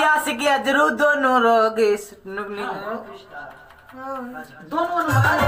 आशिक जरूर दोनों रोगे दोनों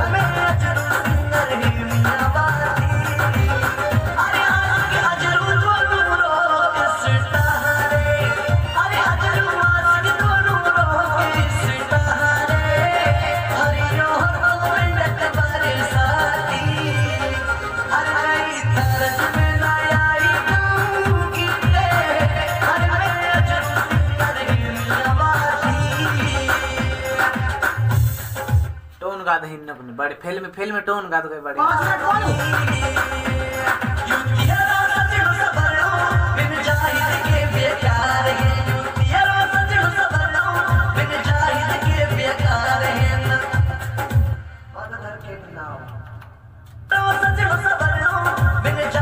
टोन गा दे बड़े फिल्म टोन गा दे बड़े सजनो सबर लो